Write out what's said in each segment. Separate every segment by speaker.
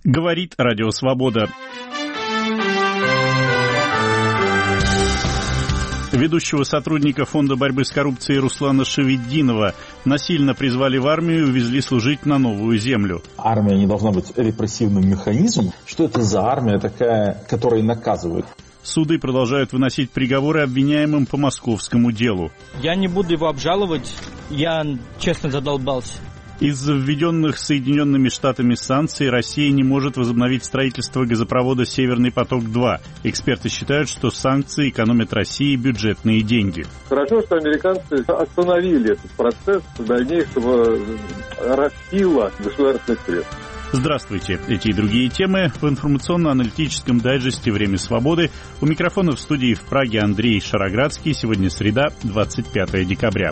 Speaker 1: Говорит Радио Свобода. Ведущего сотрудника Фонда борьбы с коррупцией Руслана Шеведдинова насильно призвали в армию и увезли служить на новую землю.
Speaker 2: Армия не должна быть репрессивным механизмом. Что это за армия такая, которая наказывает?
Speaker 1: Суды продолжают выносить приговоры обвиняемым по московскому делу.
Speaker 3: Я не буду его обжаловать, я честно задолбался.
Speaker 1: Из-за введенных Соединенными Штатами санкций Россия не может возобновить строительство газопровода «Северный поток-2». Эксперты считают, что санкции экономят России бюджетные деньги.
Speaker 4: Хорошо, что американцы остановили этот процесс дальнейшего распила государственных средств.
Speaker 1: Здравствуйте. Эти и другие темы в информационно-аналитическом дайджесте «Время свободы». У микрофона в студии в Праге Андрей Шароградский. Сегодня среда, 25 декабря.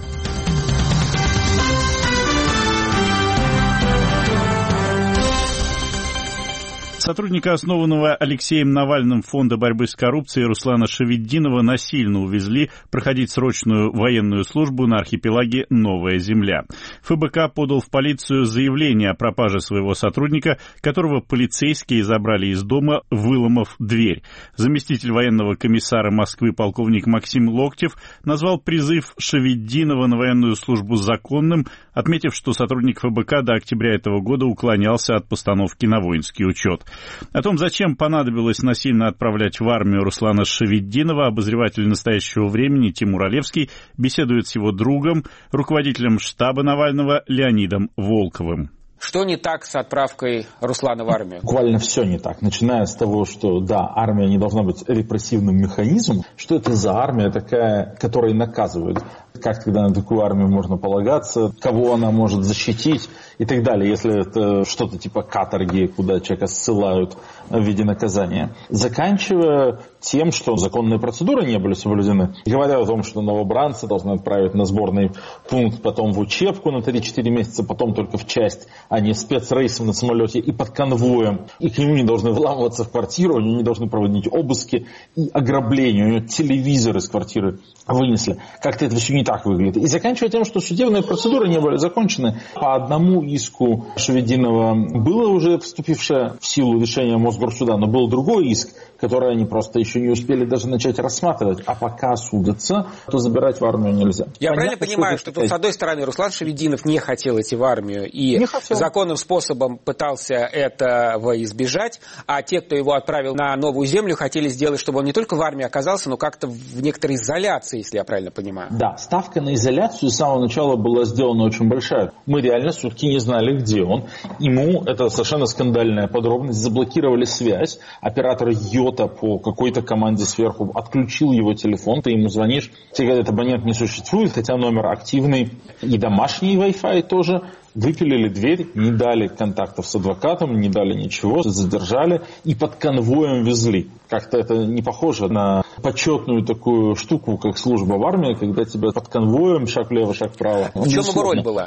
Speaker 1: Сотрудника, основанного Алексеем Навальным Фонда борьбы с коррупцией Руслана Шеведдинова, насильно увезли проходить срочную военную службу на архипелаге Новая Земля. ФБК подал в полицию заявление о пропаже своего сотрудника, которого полицейские забрали из дома, выломав дверь. Заместитель военного комиссара Москвы полковник Максим Локтев назвал призыв Шеведдинова на военную службу законным, отметив, что сотрудник ФБК до октября этого года уклонялся от постановки на воинский учет. О том, зачем понадобилось насильно отправлять в армию Руслана Шеведдинова, обозреватель «Настоящего времени» Тимур Олевский беседует с его другом, руководителем штаба Навального Леонидом Волковым.
Speaker 5: Что не так с отправкой Руслана в армию?
Speaker 2: Буквально все не так. Начиная с того, что, да, армия не должна быть репрессивным механизмом. Что это за армия такая, которая наказывает? Как тогда на такую армию можно полагаться? Кого она может защитить? И так далее, если это что-то типа каторги, куда человека ссылают в виде наказания. Заканчивая тем, что законные процедуры не были соблюдены. Говоря о том, что новобранцы должны отправить на сборный пункт, потом в учебку на 3-4 месяца, потом только в часть, а не спецрейсом на самолете и под конвоем. И к нему не должны вламываться в квартиру, они не должны проводить обыски и ограбления. У него телевизор из квартиры вынесли. Как-то это все не так выглядит. И заканчивая тем, что судебные процедуры не были закончены. По одному иску Шеведдинова было уже вступившее в силу решение Мосгорсуда, но был другой иск, который они просто еще не успели даже начать рассматривать. А пока судятся, то забирать в армию нельзя.
Speaker 5: Я правильно понимаю, что тут, с одной стороны, Руслан Шеведдинов не хотел идти в армию и законным способом пытался этого избежать, а те, кто его отправил на новую землю, хотели сделать, чтобы он не только в армии оказался, но как-то в некоторой изоляции, если я правильно понимаю.
Speaker 2: Да, ставка на изоляцию с самого начала была сделана очень большая. Мы реально сутки не знали, где он. Ему, это совершенно скандальная подробность, заблокировали связь. Оператор Йота по какой-то команде сверху отключил его телефон. Ты ему звонишь, тебе говорят, абонент не существует, хотя номер активный. И домашний Wi-Fi тоже. Выпилили дверь, не дали контактов с адвокатом, не дали ничего, задержали и под конвоем везли. Как-то это не похоже на почетную такую штуку, как служба в армии, когда тебя под конвоем шаг влево, шаг вправо.
Speaker 5: В чем его роль была?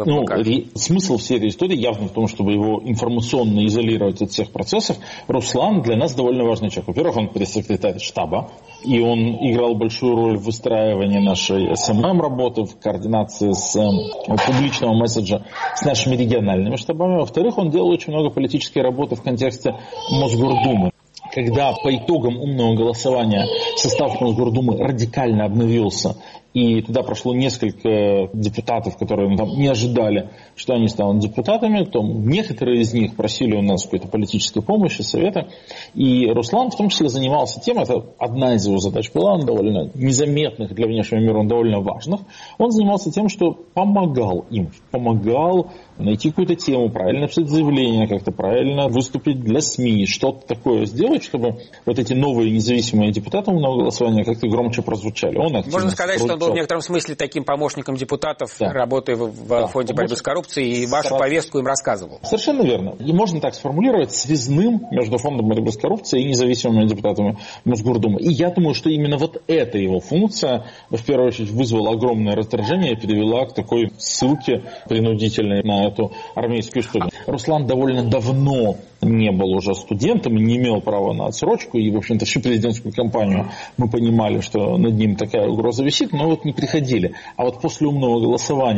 Speaker 2: Смысл всей этой истории явно в том, чтобы его информационно изолировать от всех процессов. Руслан для нас довольно важный человек. Во-первых, он пресс-секретарь штаба, и он играл большую роль в выстраивании нашей СММ-работы, в координации с публичного месседжа с нашими региональными штабами. Во-вторых, он делал очень много политической работы в контексте Мосгордумы. Когда по итогам умного голосования состав Мосгордумы радикально обновился, и туда прошло несколько депутатов, которые там не ожидали, что они станут депутатами, то некоторые из них просили у нас какой-то политической помощи, совета. И Руслан в том числе занимался тем, это одна из его задач была, он довольно незаметных для внешнего мира, он довольно важных. Он занимался тем, что помогал им, помогал найти какую-то тему, правильно написать заявление, как-то правильно выступить для СМИ, что-то такое сделать, чтобы вот эти новые независимые депутаты умного голосования как-то громче прозвучали.
Speaker 5: Можно сказать, что он был в некотором смысле таким помощником депутатов, да, работая в Фонде борьбы с коррупцией, и вашу повестку им рассказывал.
Speaker 2: Совершенно верно. И можно так сформулировать, связным между Фондом борьбы с коррупцией и независимыми депутатами Мосгордумы. И я думаю, что именно вот эта его функция, в первую очередь, вызвала огромное раздражение и привела к такой ссылке принудительной на эту армейскую историю. Руслан довольно давно не был уже студентом и не имел права на отсрочку, и, в общем-то, всю президентскую кампанию мы понимали, что над ним такая угроза висит, но вот не приходили. А вот после умного голосования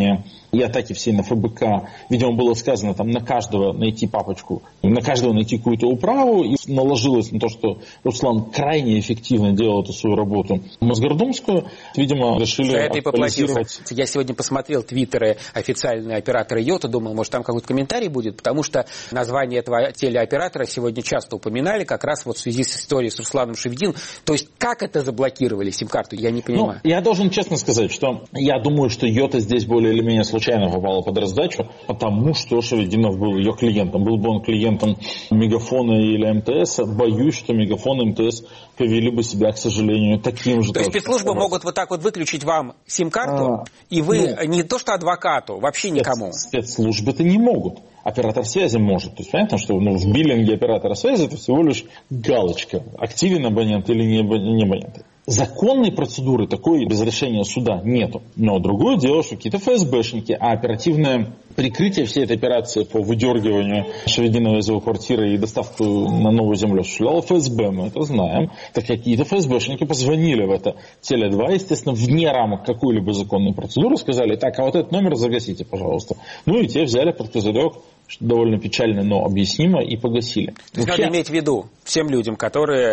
Speaker 2: и атаки все на ФБК. Видимо, было сказано там на каждого найти папочку, на каждого найти какую-то управу, и наложилось на то, что Руслан крайне эффективно делал эту свою работу мосгордумскую. Видимо, решили актуализировать.
Speaker 5: Я сегодня посмотрел твиттеры официального оператора Йота, думал, может, там какой-то комментарий будет, потому что название этого телеоператора сегодня часто упоминали, как раз вот в связи с историей с Русланом Шевединым. То есть, как это заблокировали, сим-карту, я не понимаю.
Speaker 2: Я должен честно сказать, что я думаю, что Йота здесь более или менее случайно попала под раздачу, потому что Шевединов был ее клиентом. Был бы он клиентом Мегафона или МТС, боюсь, что Мегафон и МТС повели бы себя, к сожалению, таким же.
Speaker 5: То есть спецслужбы могут вот так вот выключить вам сим-карту, и вы не то что адвокату, вообще никому.
Speaker 2: Спецслужбы-то не могут. Оператор связи может. То есть понятно, что в биллинге оператора связи это всего лишь галочка. Активен абонент или не абонент. Законной процедуры такой без решения суда нету. Но другое дело, что какие-то ФСБшники, а оперативное прикрытие всей этой операции по выдергиванию Шевединова из его квартиры и доставку на Новую Землю осуществляла ФСБ, мы это знаем. Так какие-то ФСБшники позвонили в это Теле2, естественно, вне рамок какой-либо законной процедуры, сказали, так, а вот этот номер загасите, пожалуйста. Ну и те взяли под козырек, что довольно печально, но объяснимо, и погасили.
Speaker 5: То есть надо иметь в виду всем людям, которые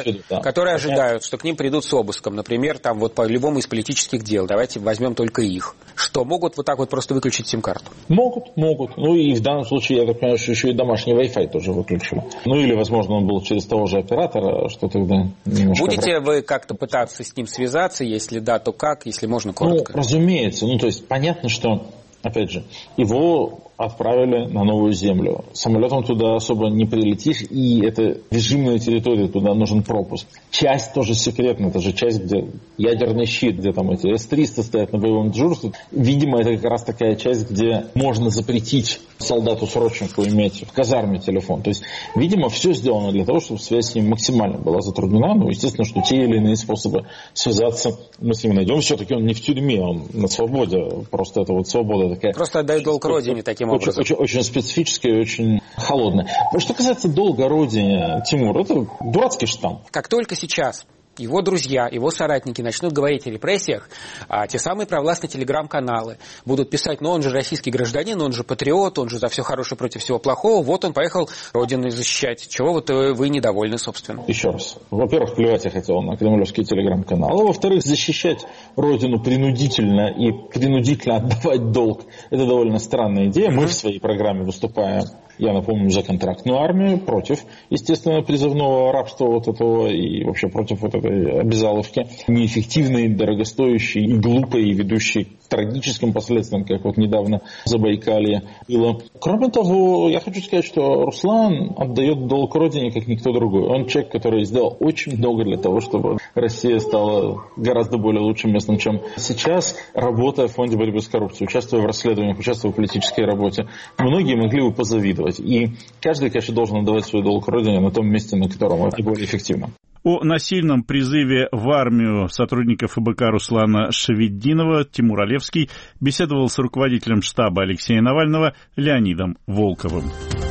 Speaker 5: ожидают, что к ним придут с обыском, например, там вот по любому из политических дел, давайте возьмем только их, что могут вот так вот просто выключить сим-карту?
Speaker 2: Могут. Ну и в данном случае, я так понимаю, что еще и домашний Wi-Fi тоже выключили. Ну или, возможно, он был через того же оператора, что тогда немножко...
Speaker 5: Будете вы как-то пытаться с ним связаться? Если да, то как? Если можно, коротко.
Speaker 2: Ну, разумеется. Ну, то есть, понятно, что, опять же, его отправили на Новую Землю. Самолетом туда особо не прилетишь, и это режимная территория, туда нужен пропуск. Часть тоже секретная, это же часть, где ядерный щит, где там эти С-300 стоят на боевом дежурстве. Видимо, это как раз такая часть, где можно запретить солдату-срочнику иметь в казарме телефон. То есть, видимо, все сделано для того, чтобы связь с ним максимально была затруднена. Ну, естественно, что те или иные способы связаться мы с ним найдем. Все-таки он не в тюрьме, он на свободе. Просто это вот свобода такая.
Speaker 5: Просто отдает долг родине таким образом.
Speaker 2: Очень специфическая и очень холодная. Что касается долга родине, Тимур, это дурацкий штамп.
Speaker 5: Как только сейчас его друзья, его соратники начнут говорить о репрессиях, а те самые провластные телеграм-каналы будут писать, ну он же российский гражданин, он же патриот, он же за все хорошее против всего плохого, вот он поехал родину защищать. Чего вот вы недовольны, собственно?
Speaker 2: Еще раз. Во-первых, плевать я хотел на кремлевские телеграм-каналы. Во-вторых, защищать родину принудительно и принудительно отдавать долг – это довольно странная идея. Мы в своей программе выступаем, я напомню, за контрактную армию, против, естественно, призывного рабства вот этого и вообще против вот этой обязаловки, неэффективной, дорогостоящей и глупой, и ведущей к трагическим последствиям, как вот недавно в Забайкалье было. Кроме того, я хочу сказать, что Руслан отдает долг родине, как никто другой. Он человек, который сделал очень много для того, чтобы Россия стала гораздо более лучшим местом, чем сейчас, работая в фонде борьбы с коррупцией, участвуя в расследованиях, участвуя в политической работе. Многие могли бы позавидовать. И каждый, конечно, должен отдавать свой долг родине на том месте, на котором это более эффективно.
Speaker 1: О насильном призыве в армию сотрудников ФБК Руслана Шеведдинова Тимур Олевский беседовал с руководителем штаба Алексея Навального Леонидом Волковым.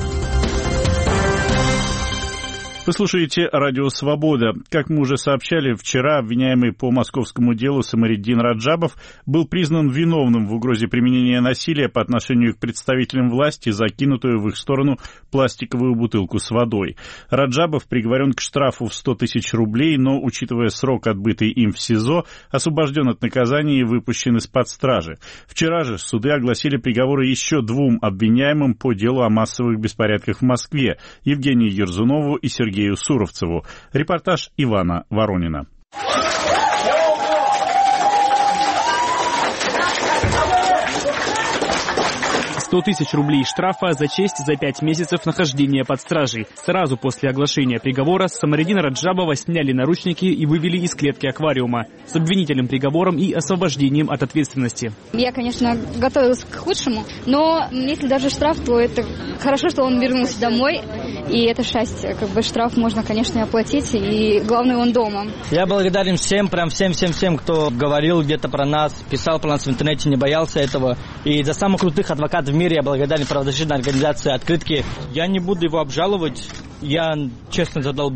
Speaker 1: Вы слушаете «Радио Свобода». Как мы уже сообщали, вчера обвиняемый по московскому делу Самариддин Раджабов был признан виновным в угрозе применения насилия по отношению к представителям власти, закинутую в их сторону пластиковую бутылку с водой. Раджабов приговорен к штрафу в 100 тысяч рублей, но, учитывая срок, отбытый им в СИЗО, освобожден от наказания и выпущен из-под стражи. Вчера же суды огласили приговоры еще двум обвиняемым по делу о массовых беспорядках в Москве – Евгению Ерзунову и Сергею Суровцеву. Репортаж Ивана Воронина.
Speaker 6: 100 тысяч рублей штрафа за честь за 5 месяцев нахождения под стражей. Сразу после оглашения приговора с Самариддина Раджабова сняли наручники и вывели из клетки аквариума с обвинительным приговором и освобождением от ответственности.
Speaker 7: Я, конечно, готовилась к худшему, но если даже штраф, то это хорошо, что он вернулся домой, и это счастье. Как бы штраф можно, конечно, оплатить, и главное, он дома.
Speaker 3: Я благодарен всем, прям всем, кто говорил где-то про нас, писал про нас в интернете, не боялся этого. И за самых крутых адвокатов в мире я благодарен правозащитной организации «Открытки». Я не буду его обжаловать, я честно задолбался.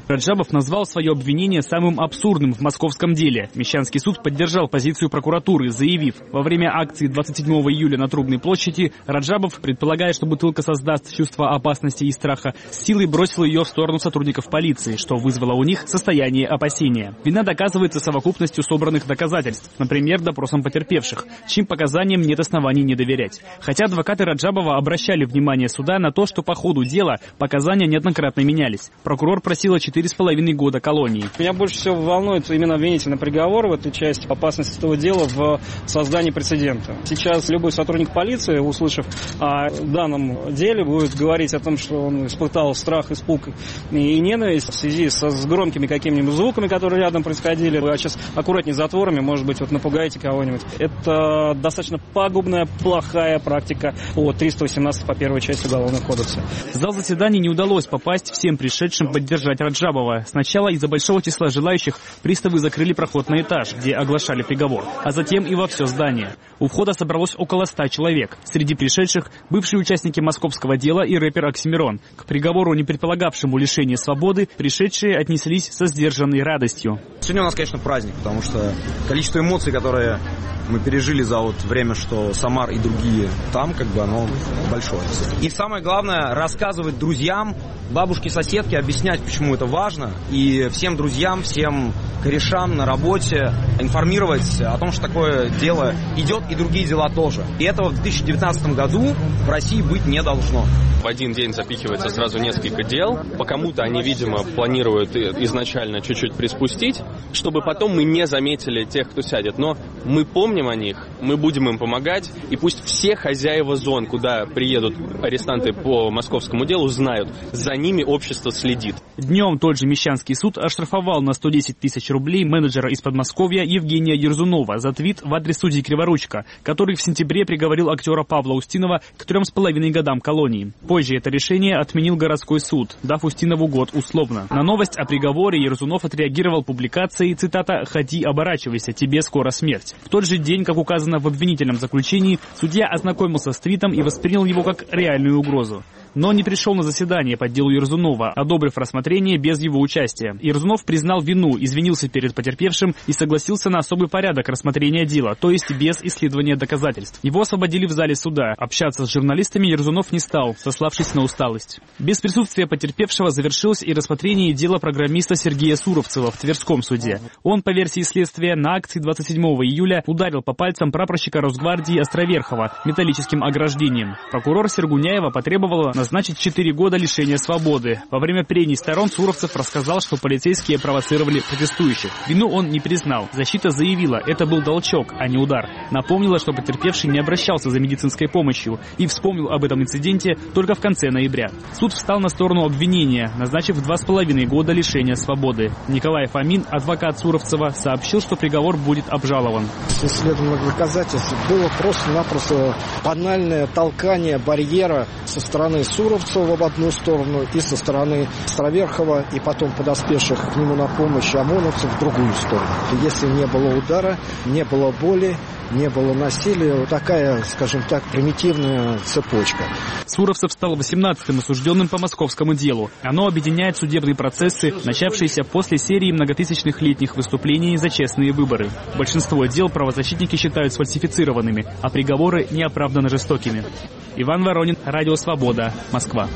Speaker 6: Раджабов назвал свое обвинение самым абсурдным в московском деле. Мещанский суд поддержал позицию прокуратуры, заявив, во время акции 27 июля на Трубной площади Раджабов, предполагая, что бутылка создаст чувство опасности и страха, с силой бросил ее в сторону сотрудников полиции, что вызвало у них состояние опасения. Вина доказывается совокупностью собранных доказательств, например, допросом потерпевших, чьим показаниям нет оснований не доверять. Хотя адвокаты Раджабова обращали внимание суда на то, что по ходу дела показания неоднократно менялись. Прокурор просила 4,5 года колонии.
Speaker 8: Меня больше всего волнует именно обвинительный приговор в этой части, опасность этого дела в создании прецедента. Сейчас любой сотрудник полиции, услышав о данном деле, будет говорить о том, что он испытал страх, испуг и ненависть в связи с громкими какими-нибудь звуками, которые рядом происходили. Вы сейчас аккуратнее с затворами, может быть, напугаете кого-нибудь. Это достаточно пагубная, плохая практика по 318 по первой части Уголовного кодекса.
Speaker 6: В зал заседаний не удалось попасть всем пришедшим поддержать Раджабова. Сначала из-за большого числа желающих приставы закрыли проход на этаж, где оглашали приговор, а затем и во все здание. У входа собралось около 100 человек. Среди пришедших бывшие участники московского дела и рэпер Оксимирон. К приговору, не предполагавшему лишения свободы, пришедшие отнеслись со сдержанной радостью.
Speaker 9: Сегодня у нас, конечно, праздник, потому что количество эмоций, которые мы пережили за время, что Самар и другие там, оно большое. И самое главное, рассказывать друзьям, бабушке, соседке, объяснять, почему это важно. И всем друзьям, всем корешам на работе информировать о том, что такое дело идет, и другие дела тоже. И этого в 2019 году в России быть не должно.
Speaker 10: В один день запихивается сразу несколько дел. По кому-то они, видимо, планируют изначально чуть-чуть приспустить, чтобы потом мы не заметили тех, кто сядет. Но мы помним о них, мы будем им помогать, и пусть все хозяева зон, куда приедут арестанты по московскому делу, знают, за ними общество следит.
Speaker 6: Днем тот же Мещанский суд оштрафовал на 110 тысяч рублей менеджера из Подмосковья Евгения Ерзунова за твит в адрес судьи Криворучка, который в сентябре приговорил актера Павла Устинова к 3,5 годам колонии. Позже это решение отменил городской суд, дав Устинову год условно. На новость о приговоре Ерзунов отреагировал публикацией, цитата, «Ходи, оборачивайся, тебе скоро смерть». В тот же день, как указано в обвинительном заключении, судья ознакомился с твитом и воспринял его как реальную угрозу. Но не пришел на заседание по делу Ерзунова, одобрив рассмотрение без его участия. Ерзунов признал вину, извинился перед потерпевшим и согласился на особый порядок рассмотрения дела, то есть без исследования доказательств. Его освободили в зале суда. Общаться с журналистами Ерзунов не стал, сославшись на усталость. Без присутствия потерпевшего завершилось и рассмотрение дела программиста Сергея Суровцева в Тверском суде. Он, по версии следствия, на акции 27 июля ударил по пальцам прапорщика Росгвардии Островерхова металлическим ограждением. Прокурор Сергуняева потребовала назначить 4 года лишения свободы. Во время прений сторон Суровцев рассказал, что полицейские провоцировали протестующих. Вину он не признал. Защита заявила, это был толчок, а не удар. Напомнила, что потерпевший не обращался за медицинской помощью и вспомнил об этом инциденте только в конце ноября. Суд встал на сторону обвинения, назначив 2,5 года лишения свободы. Николай Фомин, адвокат Суровцева, сообщил, что приговор будет обжалован.
Speaker 11: С исследованных доказательств было просто-напросто банальное толкание барьера со стороны Суровцева в одну сторону и со стороны Островерхова и потом подоспевших к нему на помощь ОМОНовцев в другую сторону. Если не было удара, не было боли, не было насилия, вот такая, скажем так, примитивная цепочка.
Speaker 6: Суровцев стал 18-м осужденным по московскому делу. Оно объединяет судебные процессы, начавшиеся после серии многотысячных летних выступлений за честные выборы. Большинство дел правозащитники считают сфальсифицированными, а приговоры неоправданно жестокими. Иван Воронин, Радио Свобода, Москва.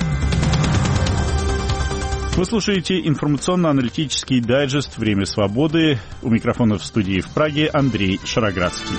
Speaker 1: Вы слушаете информационно-аналитический дайджест «Время свободы». У микрофона в студии в Праге Андрей Шароградский.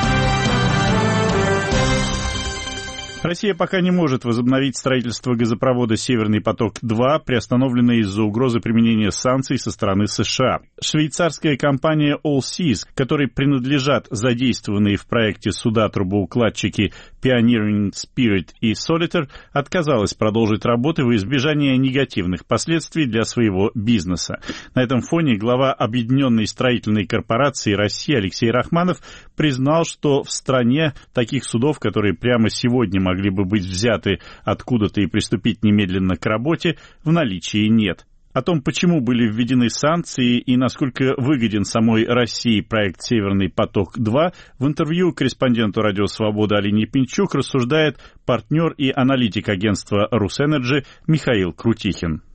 Speaker 1: Россия пока не может возобновить строительство газопровода «Северный поток-2», приостановленное из-за угрозы применения санкций со стороны США. Швейцарская компания Allseas, которой принадлежат задействованные в проекте суда трубоукладчики Pioneering Spirit и Solitaire, отказалась продолжить работы во избежание негативных последствий для своего бизнеса. На этом фоне глава Объединенной строительной корпорации России Алексей Рахманов признал, что в стране таких судов, которые прямо сегодня могли бы быть взяты откуда-то и приступить немедленно к работе, в наличии нет. О том, почему были введены санкции и насколько выгоден самой России проект «Северный поток-2», в интервью корреспонденту «Радио Свобода» Алине Пинчук рассуждает партнер и аналитик агентства «Русэнерджи» Михаил Крутихин.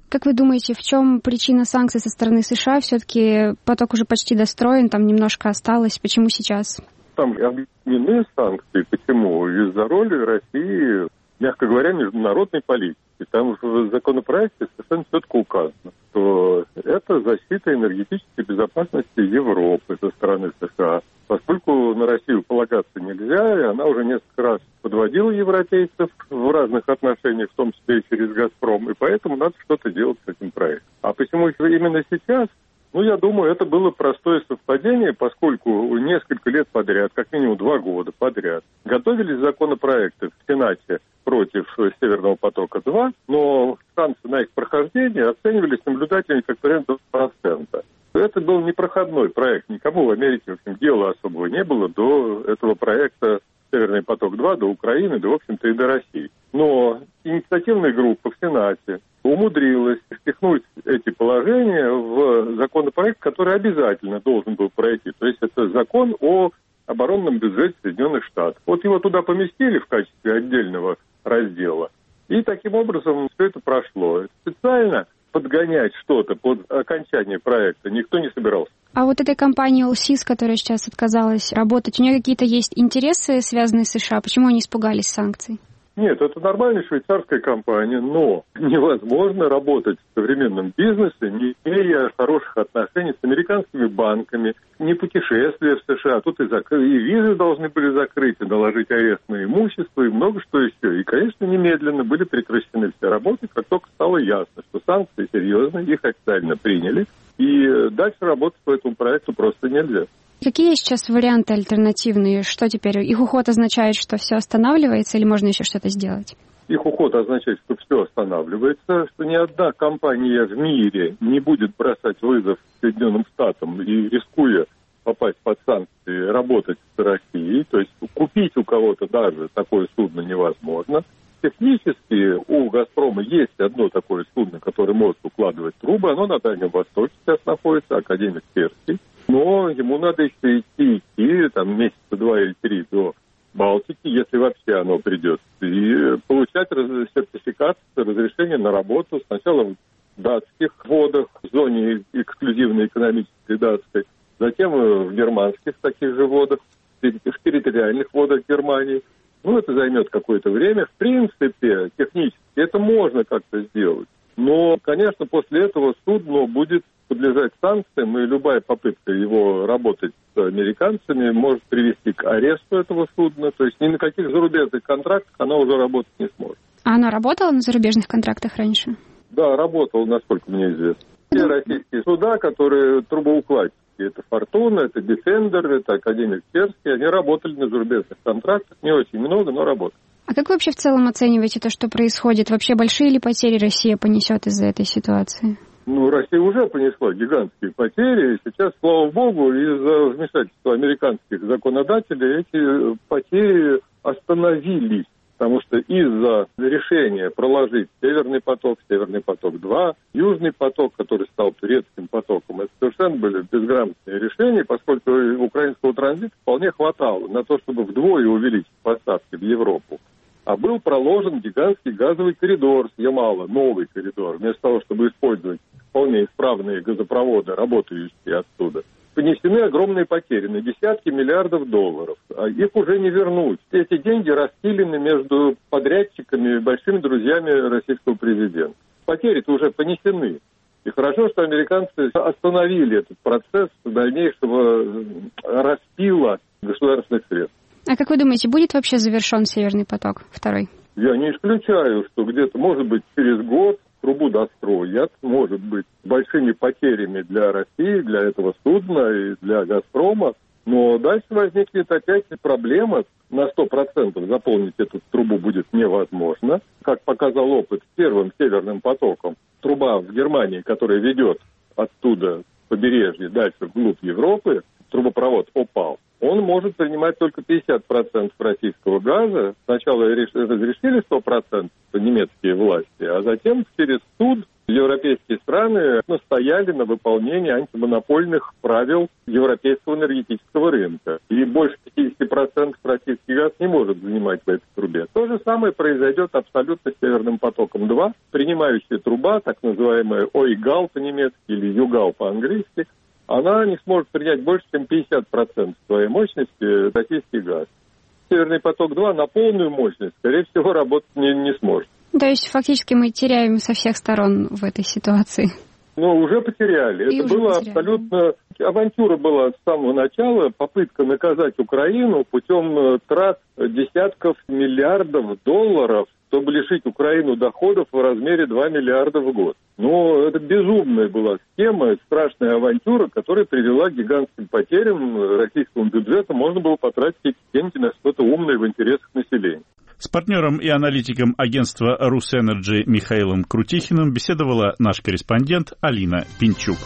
Speaker 12: Как вы думаете, в чем причина санкций со стороны США? Все-таки поток уже почти достроен, там немножко осталось. Почему сейчас?
Speaker 4: Там объединены санкции. Почему? Из-за роли России, мягко говоря, международной политики. Там в законопроекте совершенно четко указано, что это защита энергетической безопасности Европы со стороны США. Поскольку на Россию полагаться нельзя, и она уже несколько раз подводила европейцев в разных отношениях, в том числе и через «Газпром», и поэтому надо что-то делать с этим проектом. А почему именно сейчас? Я думаю, это было простое совпадение, поскольку несколько лет подряд, как минимум 2 года подряд, готовились законопроекты в Сенате против «Северного потока-2», но шансы на их прохождение оценивались наблюдателями как вариант 2%. Это был непроходной проект. Никому в Америке, в общем, дела особого не было до этого проекта «Северный поток-2», до Украины, да, в общем-то, и до России. Но инициативная группа в Сенате умудрилась впихнуть эти положения в законопроект, который обязательно должен был пройти. То есть это закон о оборонном бюджете Соединенных Штатов. Вот его туда поместили в качестве отдельного раздела. И таким образом все это прошло. Специально подгонять что-то под окончание проекта никто не собирался.
Speaker 12: А вот этой компании Allseas, которая сейчас отказалась работать, у нее какие-то есть интересы, связанные с США? Почему они испугались санкций?
Speaker 4: Нет, это нормальная швейцарская компания, но невозможно работать в современном бизнесе, не имея хороших отношений с американскими банками, не путешествия в США. Тут и визы должны были закрыть, и наложить арест на имущество, и много что еще. И, конечно, немедленно были прекращены все работы, как только стало ясно, что санкции серьезные, их официально приняли, и дальше работать по этому проекту просто нельзя.
Speaker 12: Какие сейчас варианты альтернативные? Что теперь? Их уход означает, что все останавливается, или можно еще что-то сделать?
Speaker 4: Их уход означает, что все останавливается, что ни одна компания в мире не будет бросать вызов Соединенным Штатам и, рискуя попасть под санкции, работать с Россией. То есть купить у кого-то даже такое судно невозможно. Технически у «Газпрома» есть одно такое судно, которое может укладывать трубы. Оно на Дальнем Востоке сейчас находится, «Академик Перский». Но ему надо еще идти там месяца 2 или 3 до Балтики, если вообще оно придет, и получать сертификат, разрешение на работу сначала в датских водах, в зоне эксклюзивной экономической датской, затем в германских таких же водах, в территориальных водах Германии. Это займет какое-то время. В принципе, технически это можно как-то сделать. Но, конечно, после этого судно будет подлежать санкциям, и любая попытка его работать с американцами может привести к аресту этого судна. То есть ни на каких зарубежных контрактах она уже работать не сможет.
Speaker 12: А она работала на зарубежных контрактах раньше?
Speaker 4: Да, работала, насколько мне известно. Все российские суда, которые трубоукладчики, это «Фортуна», это «Дефендер», это «Академик Перский», они работали на зарубежных контрактах, не очень много, но работали.
Speaker 12: А как вы вообще в целом оцениваете то, что происходит? Вообще большие ли потери Россия понесет из-за этой ситуации?
Speaker 4: Россия уже понесла гигантские потери, и сейчас, слава богу, из-за вмешательства американских законодателей эти потери остановились. Потому что из-за решения проложить Северный поток-2, Южный поток, который стал турецким потоком, это совершенно были безграмотные решения, поскольку украинского транзита вполне хватало на то, чтобы вдвое увеличить поставки в Европу. А был проложен гигантский газовый коридор с Ямала, новый коридор, вместо того, чтобы использовать вполне исправные газопроводы, работающие оттуда. Понесены огромные потери на десятки миллиардов долларов. А их уже не вернуть. Эти деньги распилены между подрядчиками и большими друзьями российского президента. Потери-то уже понесены. И хорошо, что американцы остановили этот процесс дальнейшего распила государственных средств.
Speaker 12: А как вы думаете, будет вообще завершен «Северный поток-2»?
Speaker 4: Я не исключаю, что где-то, может быть, через год трубу достроят, может быть, с большими потерями для России, для этого судна и для «Газпрома». Но дальше возникнет опять проблема. На 100% заполнить эту трубу будет невозможно. Как показал опыт с первым «Северным потоком», труба в Германии, которая ведет оттуда с побережья дальше вглубь Европы, трубопровод упал. Он может принимать только 50% российского газа. Сначала разрешили 100% немецкие власти, а затем через суд Европейские страны настояли на выполнении антимонопольных правил европейского энергетического рынка. И больше 50% российский газ не может занимать в этой трубе. То же самое произойдет абсолютно с Северным потоком-2. Принимающая труба, так называемая ОИГАЛ по-немецки или ЮГАЛ по-английски, она не сможет принять больше, чем 50% своей мощности российский газ. Северный поток-2 на полную мощность, скорее всего, работать не сможет.
Speaker 12: То есть фактически мы теряем со всех сторон в этой ситуации.
Speaker 4: Ну, уже потеряли.
Speaker 12: И
Speaker 4: это
Speaker 12: уже
Speaker 4: было
Speaker 12: потеряли.
Speaker 4: абсолютно... Авантюра была с самого начала, попытка наказать Украину путем трат десятков миллиардов долларов, чтобы лишить Украину доходов в размере 2 миллиарда в год. Но это безумная была схема, страшная авантюра, которая привела к гигантским потерям российскому бюджету. Можно было потратить эти деньги на что-то умное в интересах населения.
Speaker 1: С партнером и аналитиком агентства «Русэнерджи» Михаилом Крутихиным беседовала наш корреспондент Алина Пинчук.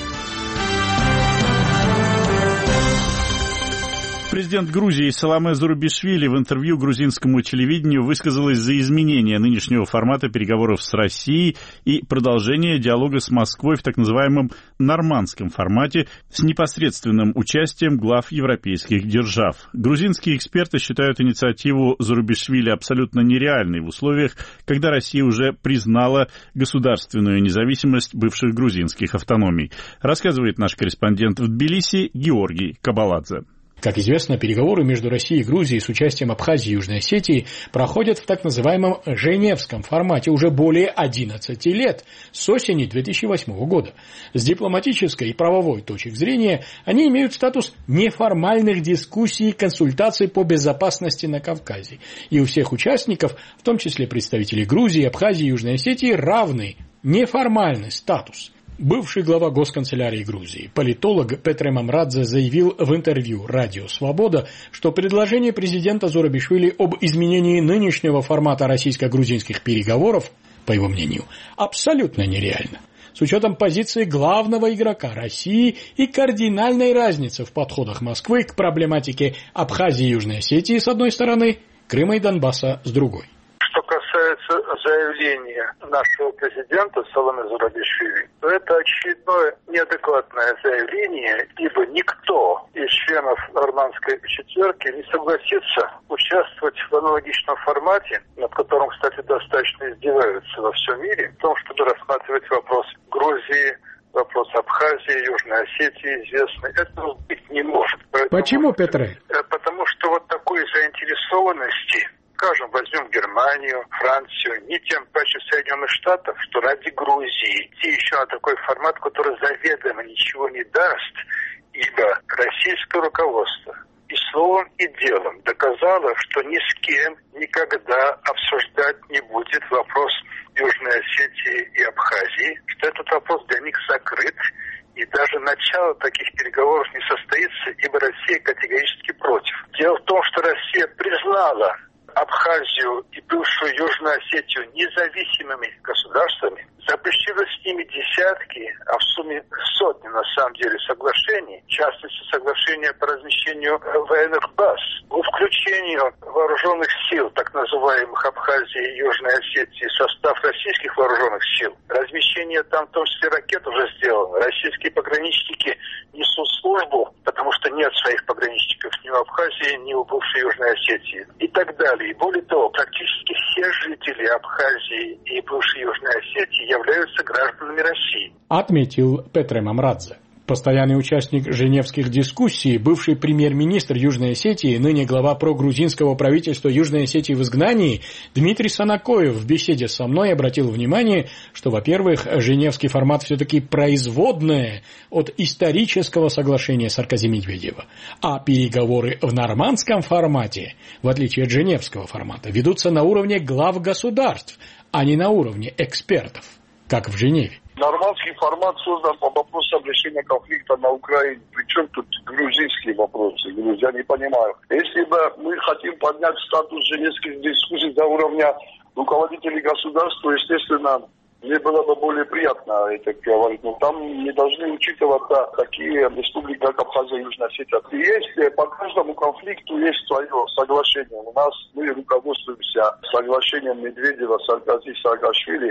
Speaker 1: Президент Грузии Саломе Зурабишвили в интервью грузинскому телевидению высказалась за изменение нынешнего формата переговоров с Россией и продолжение диалога с Москвой в так называемом нормандском формате с непосредственным участием глав европейских держав. Грузинские эксперты считают инициативу Зурабишвили абсолютно нереальной в условиях, когда Россия уже признала государственную независимость бывших грузинских автономий. Рассказывает наш корреспондент в Тбилиси Георгий Кабаладзе.
Speaker 13: Как известно, переговоры между Россией и Грузией с участием Абхазии и Южной Осетии проходят в так называемом Женевском формате уже более 11 лет, с осени 2008 года. С дипломатической и правовой точек зрения они имеют статус неформальных дискуссий и консультаций по безопасности на Кавказе. И у всех участников, в том числе представителей Грузии, Абхазии и Южной Осетии, равный неформальный статус. Бывший глава госканцелярии Грузии, политолог Петре Мамрадзе заявил в интервью «Радио Свобода», что предложение президента Зурабишвили об изменении нынешнего формата российско-грузинских переговоров, по его мнению, абсолютно нереально. С учетом позиции главного игрока России и кардинальной разницы в подходах Москвы к проблематике Абхазии и Южной Осетии с одной стороны, Крыма и Донбасса с другой.
Speaker 14: Что касается заявления нашего президента Саломе Зурабишвили, то это очередное неадекватное заявление, ибо никто из членов Нормандской четверки не согласится участвовать в аналогичном формате, над которым, кстати, достаточно издеваются во всем мире, в том, чтобы рассматривать вопрос Грузии, вопрос Абхазии, Южной Осетии известный. Этого быть не может.
Speaker 13: Почему, Петре?
Speaker 14: Потому что вот такой заинтересованности, скажем, возьмем Германию, Францию, не тем паче Соединенных Штатов, что ради Грузии идти еще на такой формат, который заведомо ничего не даст, ибо российское руководство и словом, и делом доказало, что ни с кем никогда обсуждать не будет вопрос Южной Осетии и Абхазии, что этот вопрос для них закрыт, и даже начало таких переговоров не состоится, ибо Россия категорически против. Дело в том, что Россия признала Абхазию и бывшую Южную Осетию независимыми государствами, заключила с ними десятки, а в сумме сотни, на самом деле, соглашений, в частности, соглашения по размещению военных баз, по включению вооруженных сил, так называемых Абхазии и Южной Осетии, в состав российских вооруженных сил. Размещение там, в том числе, ракет уже сделано. Российские пограничники несут службу, потому что нет своих пограничников ни в Абхазии, ни в бывшей Южной Осетии и так далее. И более того, практически все жители Абхазии и бывшей Южной Осетии являются гражданами России.
Speaker 13: Отметил Петре Мамрадзе. Постоянный участник женевских дискуссий, бывший премьер-министр Южной Осетии, ныне глава прогрузинского правительства Южной Осетии в изгнании, Дмитрий Санакоев в беседе со мной обратил внимание, что, во-первых, женевский формат все-таки производное от исторического соглашения Саркози-Медведева, а переговоры в нормандском формате, в отличие от женевского формата, ведутся на уровне глав государств, а не на уровне экспертов, как в Женеве.
Speaker 15: Нормандский формат создан по вопросам решения конфликта на Украине. Причем тут грузинские вопросы? Я не понимаю. Если бы мы хотим поднять статус женевских дискуссий до уровня руководителей государства, естественно, мне было бы более приятно это говорить. Но там не должны учитываться такие республики, как Абхазия и Южная Осетия. Есть по каждому конфликту есть свое соглашение. У нас мы руководствуемся соглашением Медведева, Саркози, Саакашвили.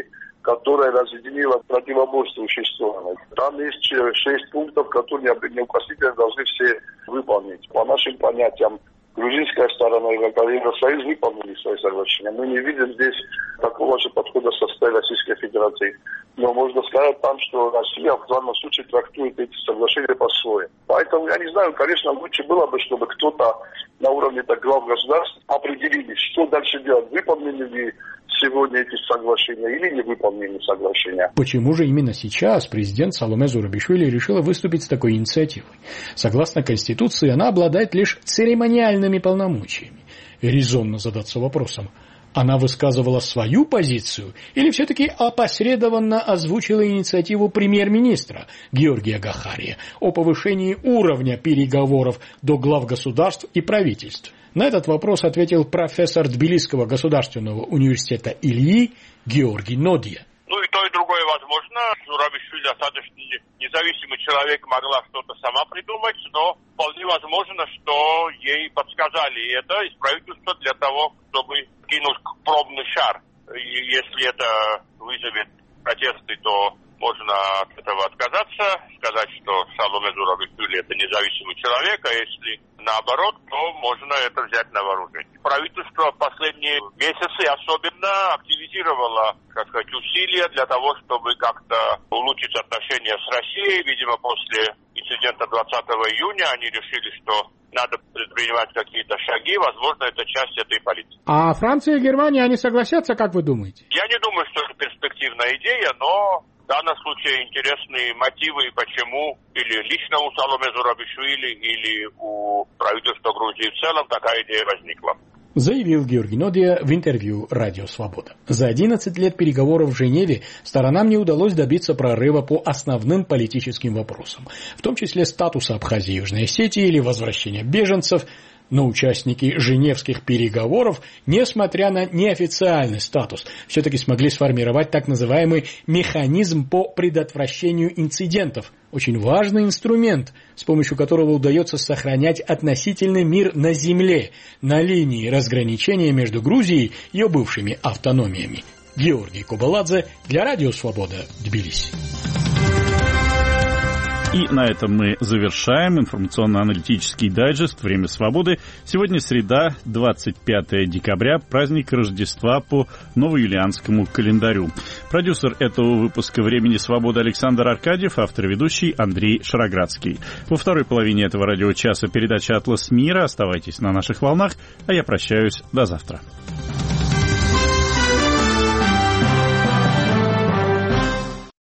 Speaker 15: которая разъединила противоборствующие стороны. Там есть 6 пунктов, которые неукоснительно должны все выполнить. По нашим понятиям, грузинская сторона и Евросоюз выполнили свои соглашения. Мы не видим здесь такого же подхода со стороны Российской Федерации. Но можно сказать там, что Россия в данном случае трактует эти соглашения по-своему. Поэтому, я не знаю, конечно, лучше было бы, чтобы кто-то на уровне глав государств определили, что дальше делать, выполнили ли сегодня эти соглашения или не выполнили соглашения.
Speaker 13: Почему же именно сейчас президент Саломе Зурабишвили решила выступить с такой инициативой? Согласно Конституции, она обладает лишь церемониальными полномочиями. И резонно задаться вопросом, она высказывала свою позицию или все-таки опосредованно озвучила инициативу премьер-министра Георгия Гахария о повышении уровня переговоров до глав государств и правительств? На этот вопрос ответил профессор Тбилисского государственного университета Ильи Георгий Нодия.
Speaker 16: И то, и другое возможно. Зурабишвили достаточно независимый человек, могла что-то сама придумать, но вполне возможно, что ей подсказали это из правительства для того, чтобы кинуть пробный шар. И если это вызовет протесты, то можно от этого отказаться, сказать, что Саломе Зурабишвили это независимый человек, а если наоборот, то можно это взять на вооружение. Правительство в последние месяцы особенно активизировало, усилия для того, чтобы как-то улучшить отношения с Россией. Видимо, после инцидента 20 июня они решили, что надо предпринимать какие-то шаги. Возможно, это часть этой политики.
Speaker 13: А Франция и Германия, они согласятся, как вы думаете?
Speaker 16: Я не думаю, что это перспективная идея, но в данном случае интересные мотивы, почему или лично у Саломе Зурабишвили, или у правительства Грузии в целом такая идея возникла.
Speaker 13: Заявил Георгий Нодия в интервью «Радио Свобода». За 11 лет переговоров в Женеве сторонам не удалось добиться прорыва по основным политическим вопросам, в том числе статуса Абхазии и Южной Осетии или возвращения беженцев. Но участники женевских переговоров, несмотря на неофициальный статус, все-таки смогли сформировать так называемый механизм по предотвращению инцидентов. Очень важный инструмент, с помощью которого удается сохранять относительный мир на земле, на линии разграничения между Грузией и ее бывшими автономиями. Георгий Кобаладзе для Радио Свобода, Тбилиси.
Speaker 1: И на этом мы завершаем информационно-аналитический дайджест «Время свободы». Сегодня среда, 25 декабря, праздник Рождества по новоюлианскому календарю. Продюсер этого выпуска «Времени свободы» Александр Аркадьев, автор и ведущий Андрей Шароградский. Во второй половине этого радиочаса передача «Атлас мира». Оставайтесь на наших волнах, а я прощаюсь до завтра.